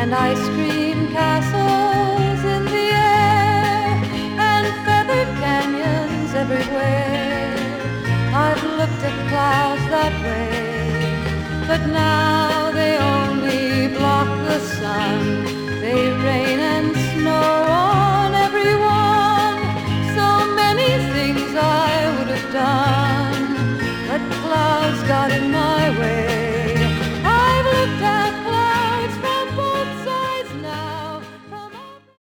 and ice cream castles in the air, and feathered canyons everywhere. I've looked at clouds that way, but now they only block the sun. They rain